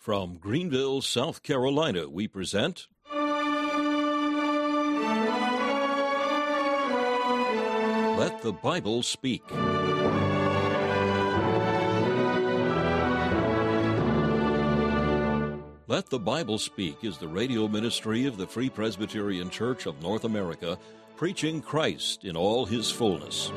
From Greenville, South Carolina, we present Let the Bible Speak. Let the Bible Speak is the radio ministry of the Free Presbyterian Church of North America, preaching Christ in all his fullness.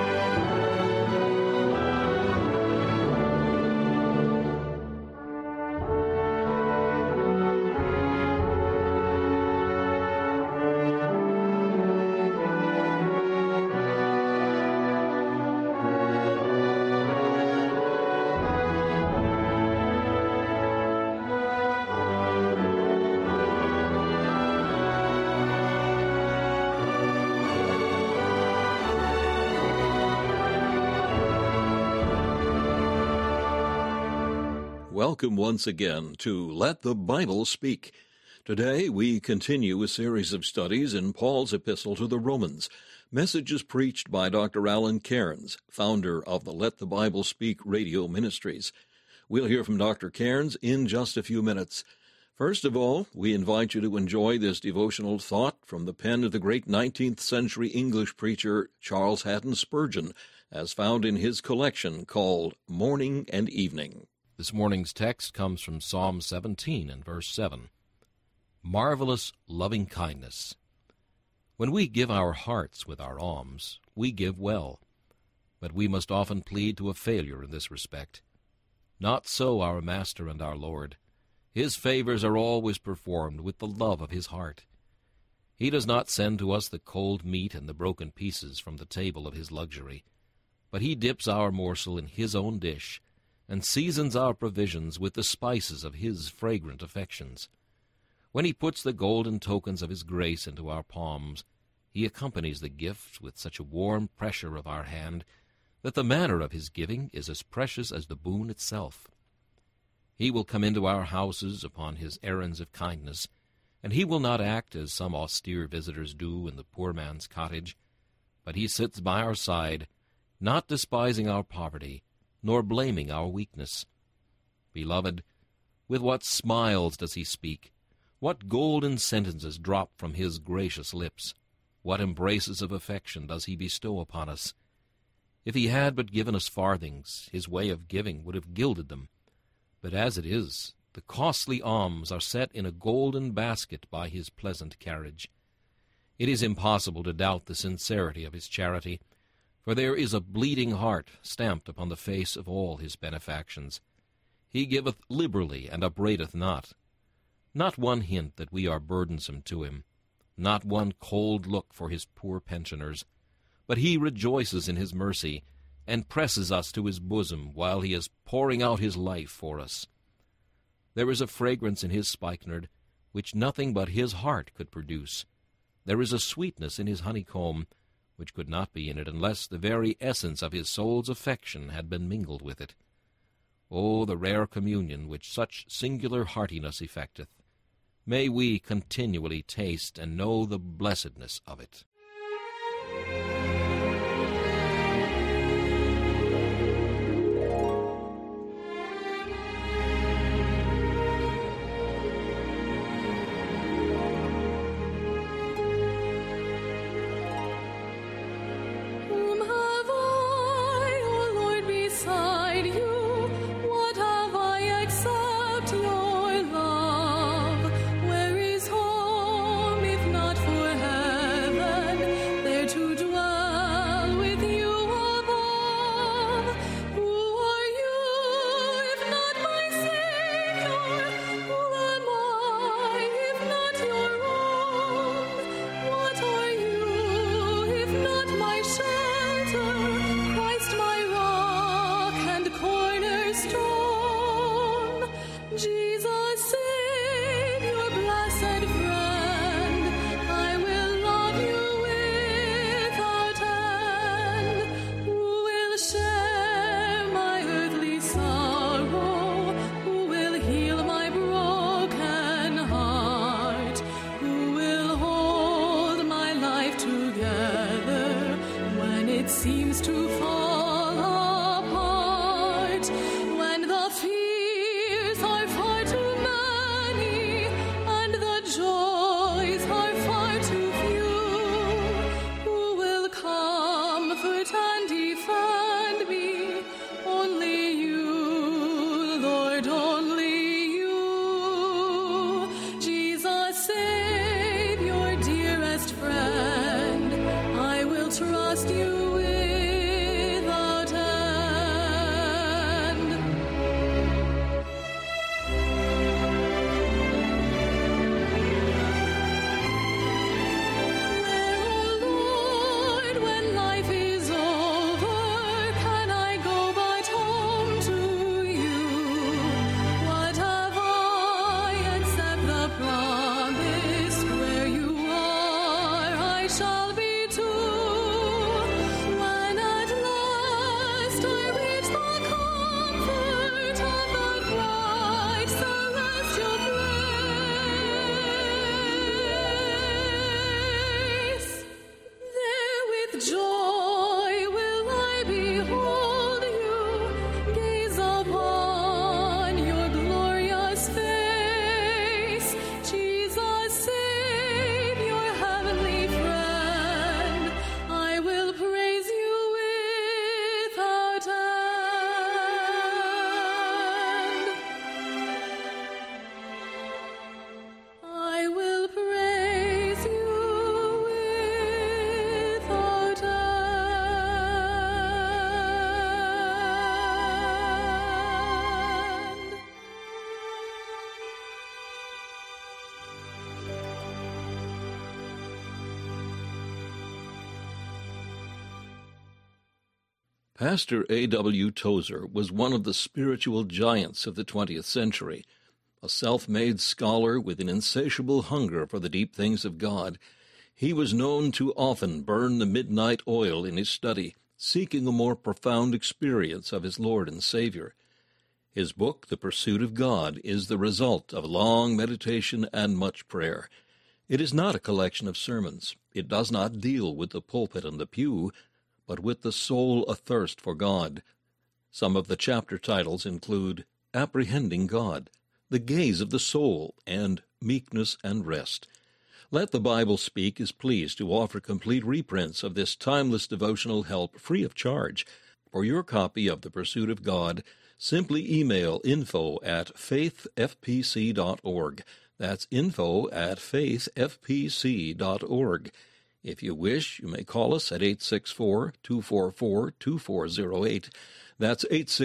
Welcome once again to Let the Bible Speak. Today we continue a series of studies in Paul's epistle to the Romans, messages preached by Dr. Alan Cairns, founder of the Let the Bible Speak radio ministries. We'll hear from Dr. Cairns in just a few minutes. First of all, we invite you to enjoy this devotional thought from the pen of the great 19th century English preacher Charles Haddon Spurgeon, as found in his collection called Morning and Evening. This morning's text comes from Psalm 17 and verse 7. Marvelous loving kindness. When we give our hearts with our alms, we give well, but we must often plead to a failure in this respect. Not so our Master and our Lord. His favors are always performed with the love of his heart. He does not send to us the cold meat and the broken pieces from the table of his luxury, but he dips our morsel in his own dish, and seasons our provisions with the spices of his fragrant affections. When he puts the golden tokens of his grace into our palms, he accompanies the gift with such a warm pressure of our hand that the manner of his giving is as precious as the boon itself. He will come into our houses upon his errands of kindness, and he will not act as some austere visitors do in the poor man's cottage, but he sits by our side, not despising our poverty, nor blaming our weakness. Beloved, with what smiles does he speak? What golden sentences drop from his gracious lips? What embraces of affection does he bestow upon us? If he had but given us farthings, his way of giving would have gilded them. But as it is, the costly alms are set in a golden basket by his pleasant carriage. It is impossible to doubt the sincerity of his charity, for there is a bleeding heart stamped upon the face of all his benefactions. He giveth liberally and upbraideth not. Not one hint that we are burdensome to him, not one cold look for his poor pensioners, but he rejoices in his mercy, and presses us to his bosom while he is pouring out his life for us. There is a fragrance in his spikenard which nothing but his heart could produce. There is a sweetness in his honeycomb which could not be in it unless the very essence of his soul's affection had been mingled with it. O the rare communion which such singular heartiness effecteth! May we continually taste and know the blessedness of it. seems to fall apart when the fears are far Pastor A.W. Tozer was one of the spiritual giants of the 20th century. A self-made scholar with an insatiable hunger for the deep things of God, he was known to often burn the midnight oil in his study, seeking a more profound experience of his Lord and Savior. His book, The Pursuit of God, is the result of long meditation and much prayer. It is not a collection of sermons. It does not deal with the pulpit and the pew, but with the soul athirst for God. Some of the chapter titles include Apprehending God, The Gaze of the Soul, and Meekness and Rest. Let the Bible Speak is pleased to offer complete reprints of this timeless devotional help free of charge. For your copy of The Pursuit of God, simply email info@faithfpc.org. That's info@faithfpc.org. If you wish, you may call us at 864-244-2408. That's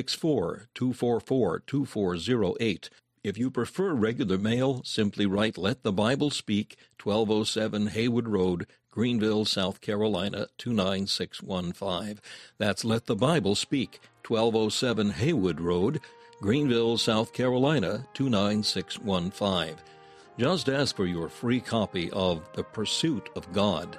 864-244-2408. If you prefer regular mail, simply write Let the Bible Speak, 1207 Haywood Road, Greenville, South Carolina, 29615. That's Let the Bible Speak, 1207 Haywood Road, Greenville, South Carolina, 29615. Just ask for your free copy of The Pursuit of God.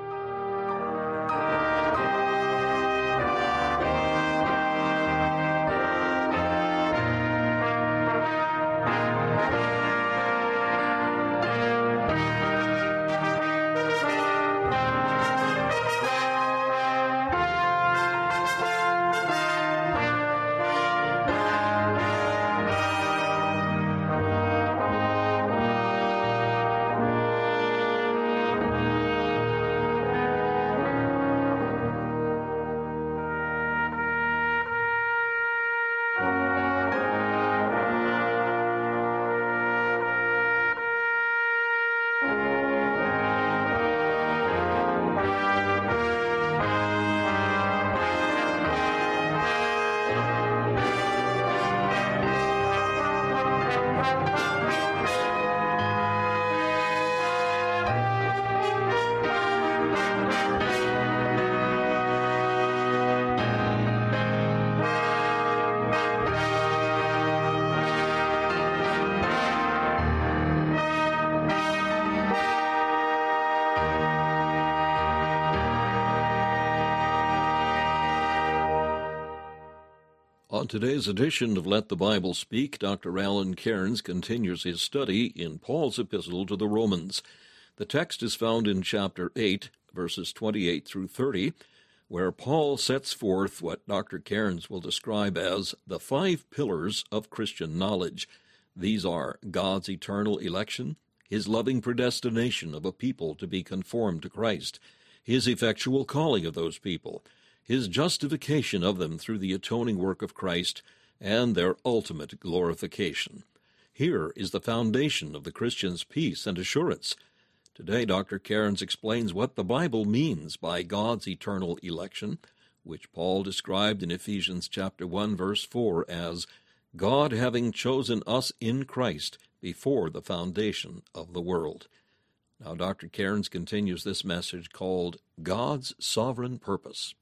On today's edition of Let the Bible Speak, Dr. Alan Cairns continues his study in Paul's epistle to the Romans. The text is found in chapter 8, verses 28 through 30, where Paul sets forth what Dr. Cairns will describe as the 5 pillars of Christian knowledge. These are God's eternal election, his loving predestination of a people to be conformed to Christ, his effectual calling of those people, his justification of them through the atoning work of Christ, and their ultimate glorification. Here is the foundation of the Christian's peace and assurance. Today, Dr. Cairns explains what the Bible means by God's eternal election, which Paul described in Ephesians chapter 1, verse 4 as God having chosen us in Christ before the foundation of the world. Now, Dr. Cairns continues this message called God's Sovereign Purpose.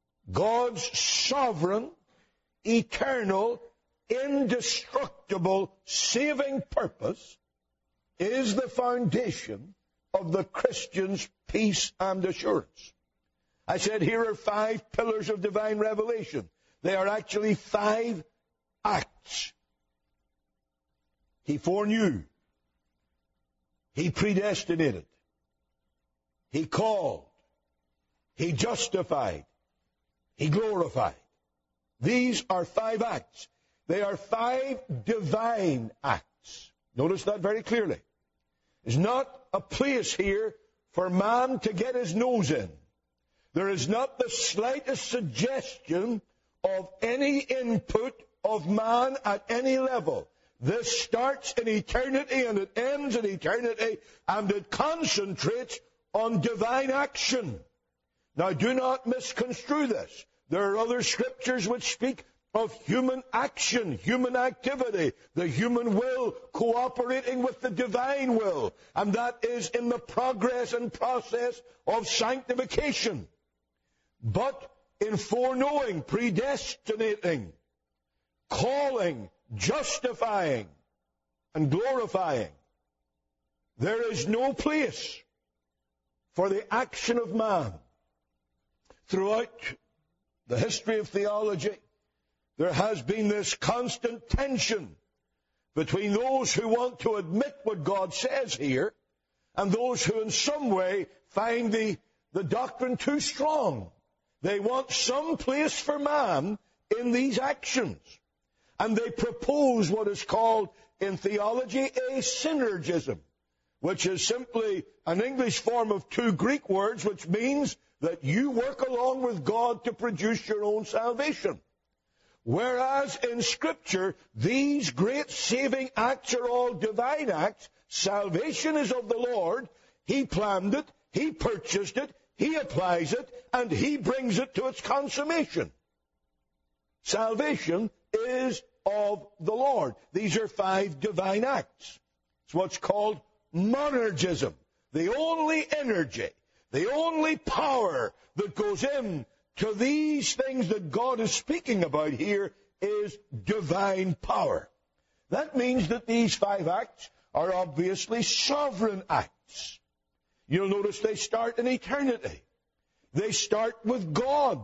God's sovereign, eternal, indestructible, saving purpose is the foundation of the Christian's peace and assurance. I said here are 5 pillars of divine revelation. They are actually 5 acts. He foreknew. He predestinated. He called. He justified. He glorified. These are 5 acts. They are 5 divine acts. Notice that very clearly. There's not a place here for man to get his nose in. There is not the slightest suggestion of any input of man at any level. This starts in eternity and it ends in eternity, and it concentrates on divine action. Now, do not misconstrue this. There are other scriptures which speak of human action, human activity, the human will cooperating with the divine will, and that is in the progress and process of sanctification. But in foreknowing, predestinating, calling, justifying, and glorifying, there is no place for the action of man. Throughout the history of theology, there has been this constant tension between those who want to admit what God says here and those who in some way find the doctrine too strong. They want some place for man in these actions. And they propose what is called in theology a synergism, which is simply an English form of two Greek words, which means that you work along with God to produce your own salvation. Whereas in Scripture, these great saving acts are all divine acts. Salvation is of the Lord. He planned it, He purchased it, He applies it, and He brings it to its consummation. Salvation is of the Lord. These are 5 divine acts. It's what's called monergism. The only energy, the only power that goes in to these things that God is speaking about here is divine power. That means that these 5 acts are obviously sovereign acts. You'll notice they start in eternity. They start with God.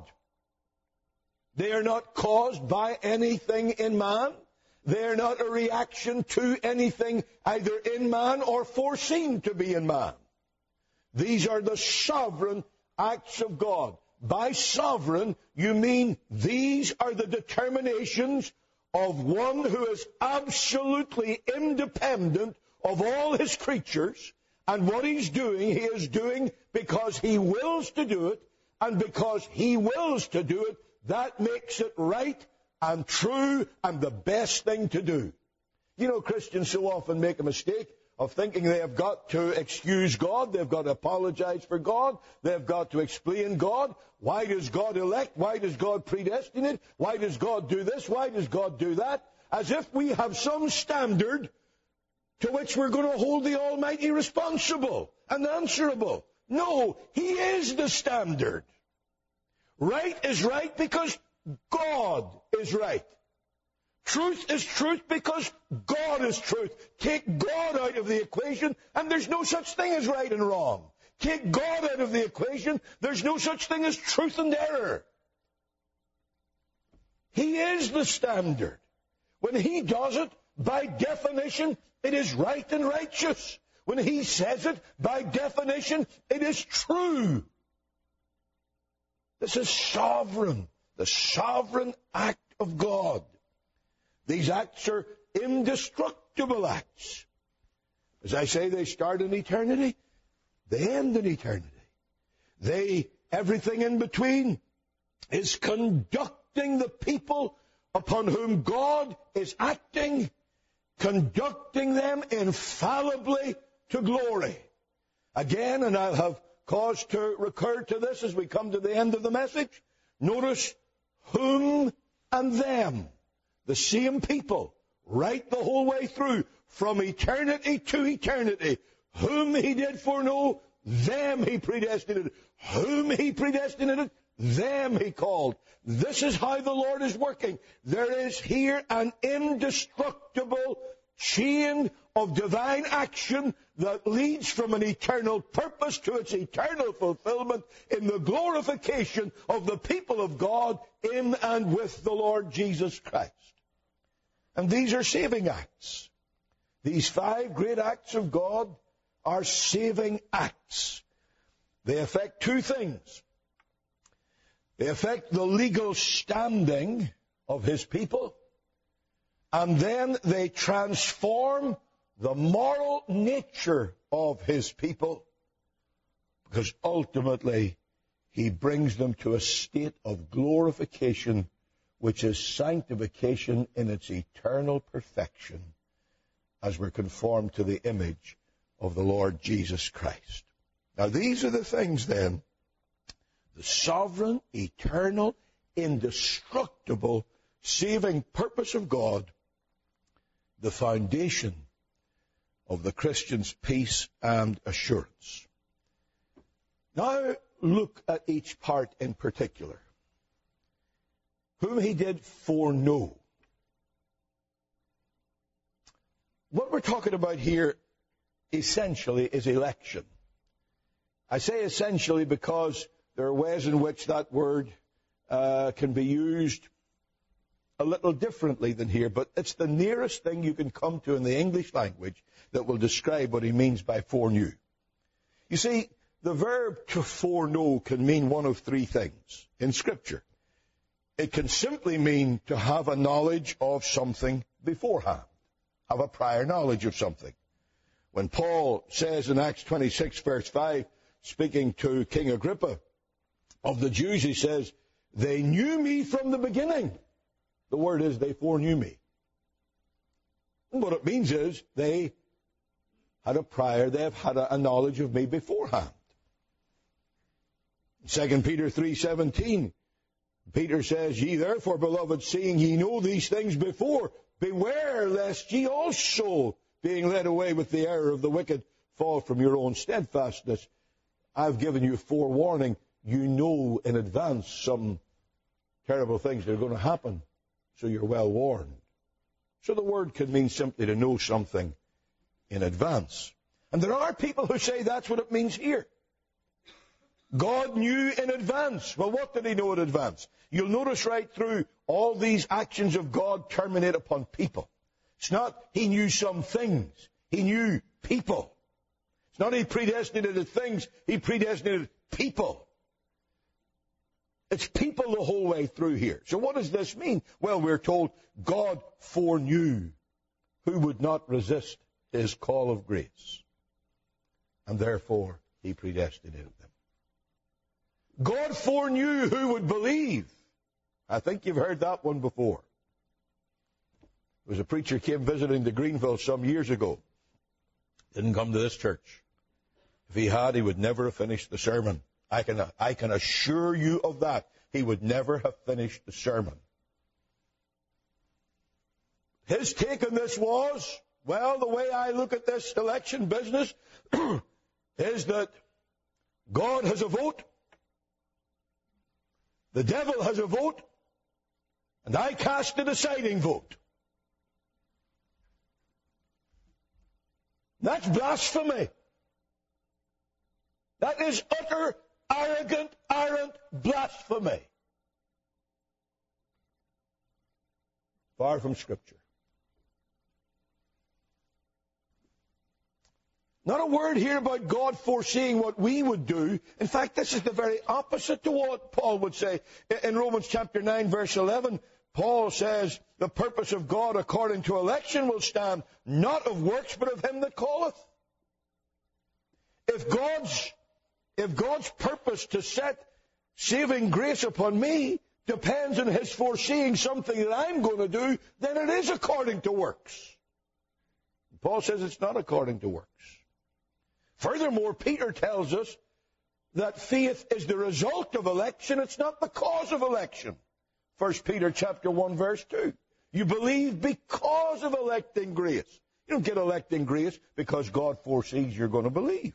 They are not caused by anything in man. They are not a reaction to anything either in man or foreseen to be in man. These are the sovereign acts of God. By sovereign, you mean these are the determinations of one who is absolutely independent of all his creatures, and what he's doing, he is doing because he wills to do it, and because he wills to do it, that makes it right and true and the best thing to do. You know, Christians so often make a mistake of thinking they have got to excuse God, they've got to apologize for God, they've got to explain God. Why does God elect? Why does God predestinate? Why does God do this? Why does God do that? As if we have some standard to which we're going to hold the Almighty responsible and answerable. No, He is the standard. Right is right because God is right. Truth is truth because God is truth. Take God out of the equation, and there's no such thing as right and wrong. Take God out of the equation, there's no such thing as truth and error. He is the standard. When He does it, by definition, it is right and righteous. When He says it, by definition, it is true. This is sovereign, the sovereign act of God. These acts are indestructible acts. As I say, they start in eternity, they end in eternity. Everything in between is conducting the people upon whom God is acting, conducting them infallibly to glory. Again, and I'll have cause to recur to this as we come to the end of the message, notice whom and them. The same people, right the whole way through, from eternity to eternity. Whom He did foreknow, them He predestinated. Whom He predestinated, them He called. This is how the Lord is working. There is here an indestructible chain of divine action that leads from an eternal purpose to its eternal fulfillment in the glorification of the people of God in and with the Lord Jesus Christ. And these are saving acts. These 5 great acts of God are saving acts. They affect 2 things. They affect the legal standing of His people, and then they transform the moral nature of His people, because ultimately He brings them to a state of glorification, which is sanctification in its eternal perfection, as we're conformed to the image of the Lord Jesus Christ. Now these are the things then, the sovereign, eternal, indestructible, saving purpose of God, the foundation of the Christian's peace and assurance. Now look at each part in particular. whom he did foreknow. What we're talking about here essentially is election. I say essentially because there are ways in which that word can be used a little differently than here, but it's the nearest thing you can come to in the English language that will describe what he means by foreknew. You see, the verb to foreknow can mean one of three things in Scripture. It can simply mean to have a knowledge of something beforehand, have a prior knowledge of something. When Paul says in Acts 26, verse 5, speaking to King Agrippa of the Jews, he says, they knew me from the beginning. The word is they foreknew me. And what it means is they had a knowledge of me beforehand. 2 Peter 3:17, Peter says, ye therefore, beloved, seeing ye know these things before, beware lest ye also, being led away with the error of the wicked, fall from your own steadfastness. I've given you forewarning. You know in advance some terrible things that are going to happen, so you're well warned. So the word can mean simply to know something in advance. And there are people who say that's what it means here. God knew in advance. Well, what did he know in advance? You'll notice right through all these actions of God terminate upon people. It's not he knew some things. He knew people. It's not he predestinated things. He predestinated people. It's people the whole way through here. So what does this mean? Well, we're told God foreknew who would not resist his call of grace. And therefore, he predestinated them. God foreknew who would believe. I think you've heard that one before. There was a preacher came visiting the Greenville some years ago. Didn't come to this church. If he had, he would never have finished the sermon. I can assure you of that. He would never have finished the sermon. His take on this was, well, the way I look at this election business is that God has a vote, the devil has a vote, and I cast the deciding vote. That's blasphemy. That is utter, arrogant blasphemy. Far from Scripture. Not a word here about God foreseeing what we would do. In fact, this is the very opposite to what Paul would say. In Romans chapter 9, verse 11, Paul says, the purpose of God according to election will stand, not of works, but of him that calleth. If God's purpose to set saving grace upon me depends on his foreseeing something that I'm going to do, then it is according to works. Paul says it's not according to works. Furthermore, Peter tells us that faith is the result of election. It's not the cause of election. 1 Peter chapter 1, verse 2. You believe because of electing grace. You don't get electing grace because God foresees you're going to believe.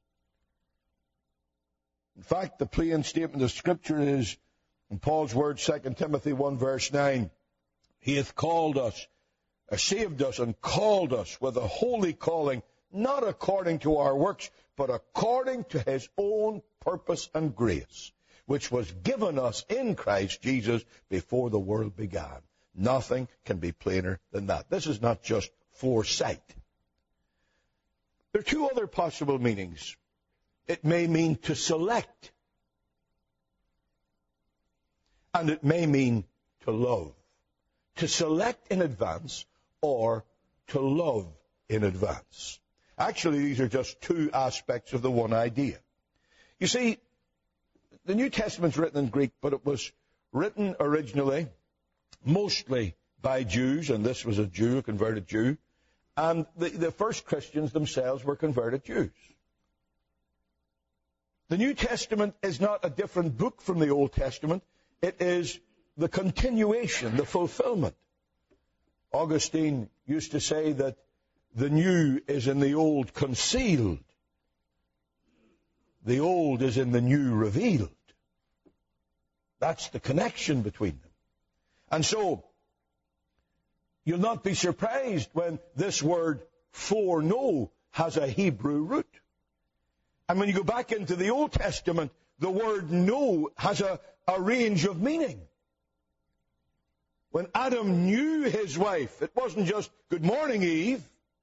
In fact, the plain statement of Scripture is, in Paul's words, 2 Timothy 1, verse 9, he hath called us, saved us and called us with a holy calling, not according to our works, but according to his own purpose and grace, which was given us in Christ Jesus before the world began. Nothing can be plainer than that. This is not just foresight. There are two other possible meanings. It may mean to select, and it may mean to love. To select in advance or to love in advance. Actually, these are just two aspects of the one idea. You see, the New Testament's written in Greek, but it was written originally mostly by Jews, and this was a Jew, a converted Jew, and the first Christians themselves were converted Jews. The New Testament is not a different book from the Old Testament. It is the continuation, the fulfillment. Augustine used to say that the new is in the old concealed. The old is in the new revealed. That's the connection between them. And so, you'll not be surprised when this word foreknow has a Hebrew root. And when you go back into the Old Testament, the word know has a range of meaning. When Adam knew his wife, it wasn't just, good morning, Eve.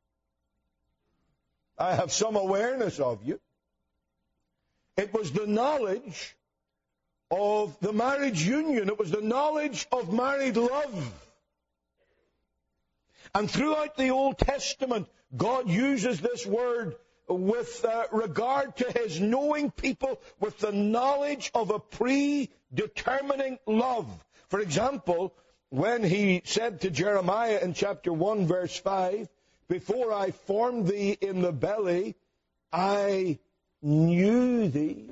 I have some awareness of you. It was the knowledge of the marriage union. It was the knowledge of married love. And throughout the Old Testament, God uses this word with regard to his knowing people with the knowledge of a predetermining love. For example, when he said to Jeremiah in chapter 1, verse 5, before I formed thee in the belly, I knew thee.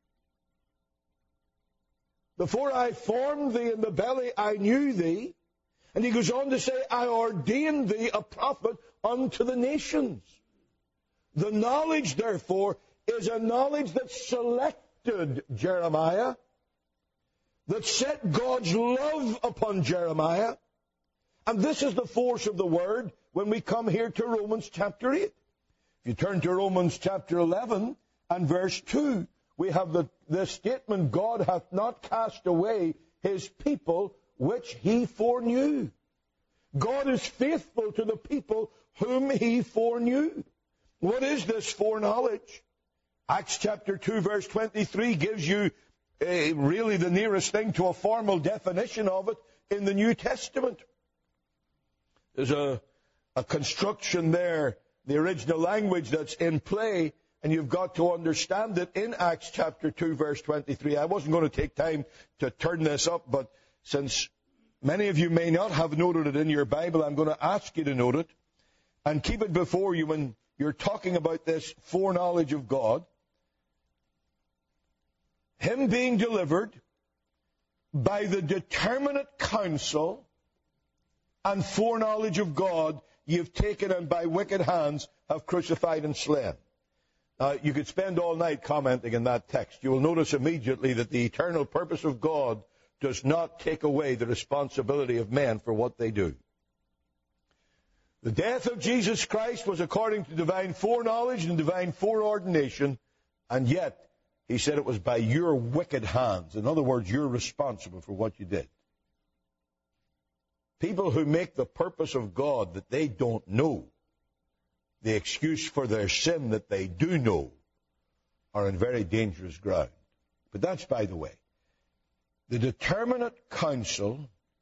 Before I formed thee in the belly, I knew thee. And he goes on to say, I ordained thee a prophet unto the nations. The knowledge, therefore, is a knowledge that selected Jeremiah, that set God's love upon Jeremiah. And this is the force of the word when we come here to Romans chapter 8. If you turn to Romans chapter 11 and verse 2, we have the statement, God hath not cast away his people which he foreknew. God is faithful to the people whom he foreknew. What is this foreknowledge? Acts chapter 2 verse 23 gives you really the nearest thing to a formal definition of it in the New Testament. There's a construction there, the original language that's in play, and you've got to understand it in Acts chapter 2 verse 23. I wasn't going to take time to turn this up, but since many of you may not have noted it in your Bible, I'm going to ask you to note it and keep it before you when you're talking about this foreknowledge of God. Him being delivered by the determinate counsel and foreknowledge of God, you've taken and by wicked hands have crucified and slain. You could spend all night commenting on that text. You will notice immediately that the eternal purpose of God does not take away the responsibility of men for what they do. The death of Jesus Christ was according to divine foreknowledge and divine foreordination, and yet he said it was by your wicked hands. In other words, you're responsible for what you did. People who make the purpose of God that they don't know, the excuse for their sin that they do know, are in very dangerous ground. But that's by the way. The determinate counsel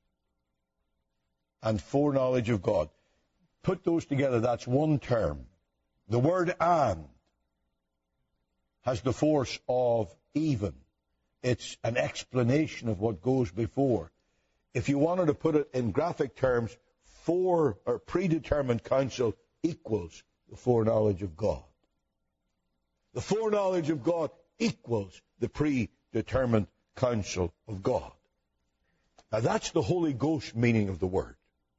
and foreknowledge of God. Put those together, that's one term. The word and has the force of even. It's an explanation of what goes before. If you wanted to put it in graphic terms, fore or predetermined counsel equals the foreknowledge of God. The foreknowledge of God equals the predetermined counsel of God. Now that's the Holy Ghost meaning of the word.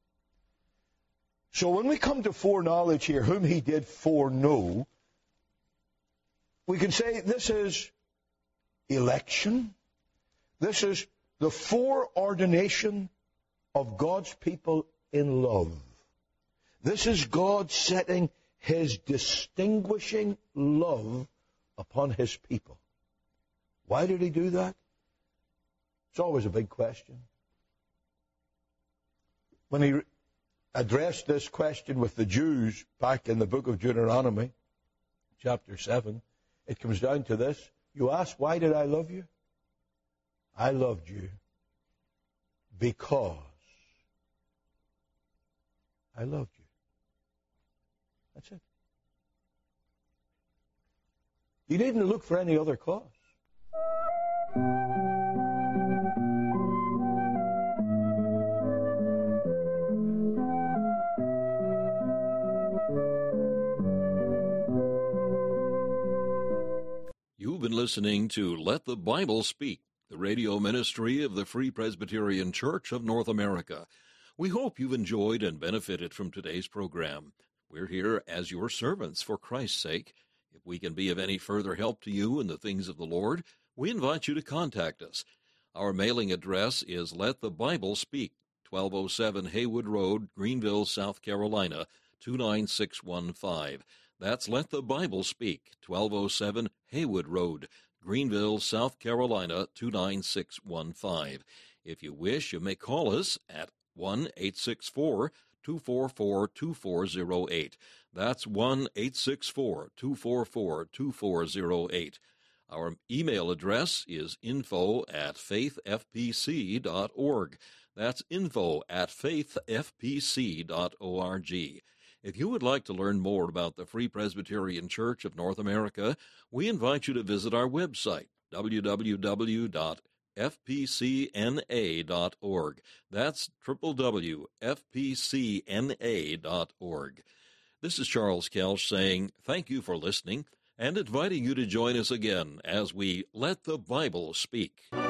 So when we come to foreknowledge here, whom he did foreknow, we can say this is election. This is the foreordination of God's people in love. This is God setting his distinguishing love upon his people. Why did he do that? It's always a big question. When he addressed this question with the Jews back in the book of Deuteronomy, chapter 7, it comes down to this. You ask, why did I love you? I loved you because I loved you. That's it. You needn't look for any other cause. You've been listening to Let the Bible Speak, the radio ministry of the Free Presbyterian Church of North America. We hope you've enjoyed and benefited from today's program. We're here as your servants for Christ's sake. If we can be of any further help to you in the things of the Lord, we invite you to contact us. Our mailing address is Let the Bible Speak, 1207 Haywood Road, Greenville, South Carolina, 29615. That's Let the Bible Speak, 1207 Haywood Road, Greenville, South Carolina, 29615. If you wish, you may call us at 1-864-244-2408. That's 1-864-244-2408. Our email address is info@faithfpc.org. That's info@faithfpc.org. If you would like to learn more about the Free Presbyterian Church of North America, we invite you to visit our website, www.fpcna.org. That's www.fpcna.org. This is Charles Kelch saying thank you for listening and inviting you to join us again as we Let the Bible Speak.